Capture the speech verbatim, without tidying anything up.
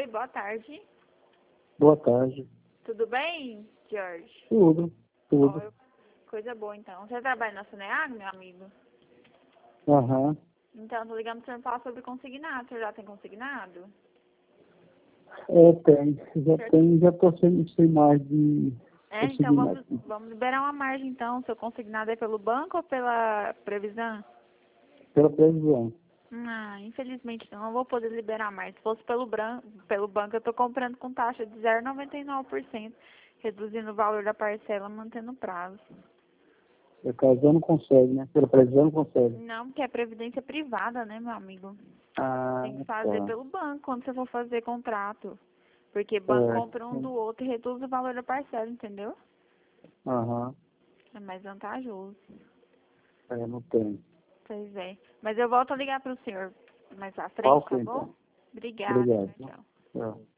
Oi, boa tarde. Boa tarde. Tudo bem, Jorge? Tudo, tudo. Ó, coisa boa, então. Você trabalha na Soneag, meu amigo? Aham. Então, tô ligando pra você falar sobre consignado. Você já tem consignado? É, tem. Já Certo. tem, já tô sem, sem mais de É, então conseguir vamos, mais. vamos liberar uma margem, então. Seu consignado é pelo banco ou pela previsão? Pela previsão. Ah, infelizmente não, não vou poder liberar mais. Se fosse pelo, bran pelo banco, eu tô comprando com taxa de zero vírgula noventa e nove por cento, reduzindo o valor da parcela, mantendo o prazo. Pela previsão não consegue, né? Pela previsão não consegue. Não, porque é previdência privada, né, meu amigo? Ah, Tem que fazer tá. pelo banco quando você for fazer contrato. Porque banco compra um do Certo. outro e reduz o valor da parcela, entendeu? Aham. É mais vantajoso. É, não tem. Pois é. Mas eu volto a ligar para o senhor mais à frente, Qual que tá é, bom? então? Obrigada. Obrigado. Tchau, tchau. Tchau.